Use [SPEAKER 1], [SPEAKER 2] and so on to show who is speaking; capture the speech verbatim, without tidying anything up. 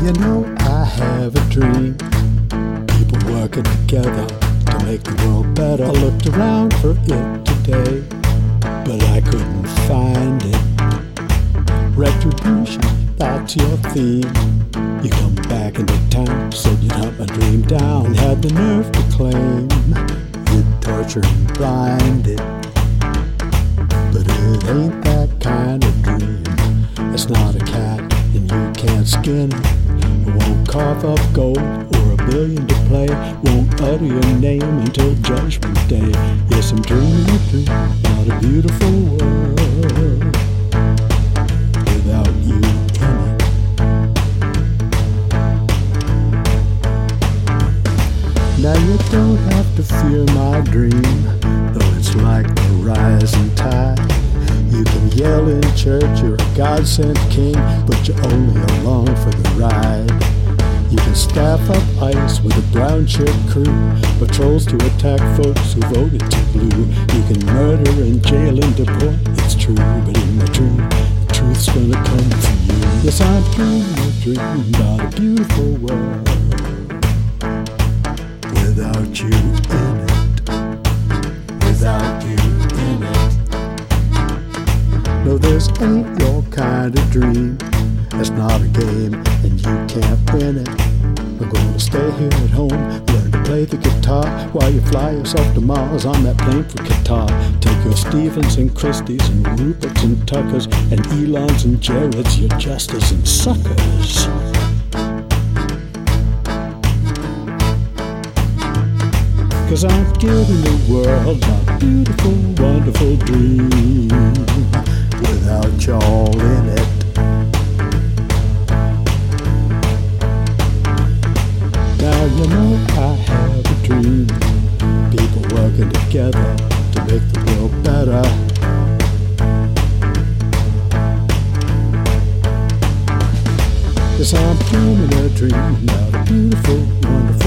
[SPEAKER 1] you know I have a dream. People working together to make the world better. I looked around for it today, but I couldn't find it. Retribution, that's your theme. You come back into town, said you'd hunt my dream down, and had the nerve to claim you'd torture and blind it. But it ain't that kind of dream. It's not a cat and you can't skin it. It won't cough up gold or a billion to play. Won't utter your name until judgment day. Yes, I'm dreaming a dream about a beautiful world without you in it. Now you don't have to fear my dream, though it's like the rising tide. You can yell in church you're a God-sent king, but you're only along for the ride. You can staff up ice with a brown shirt crew, patrols to attack folks who voted to blue. You can murder and jail and deport, it's true, but in my dream, the truth's gonna come for you. Yes, I'm dreaming a dream about a beautiful world without you in it, without you in it. No, this ain't your kind of dream. It's not a game and you can't win it. I'm gonna stay here at home, learn to play the guitar while you fly yourself to Mars on that plane for Qatar. Take your Stevens and Christies and Ruperts and Tuckers and Elons and Jareds, your Justas and suckers. Cause I'm giving the world my beautiful, wonderful dream without y'all in it. Now you know I have a dream. People working together to make the world better. Yes, I'm dreaming a dream about a beautiful, wonderful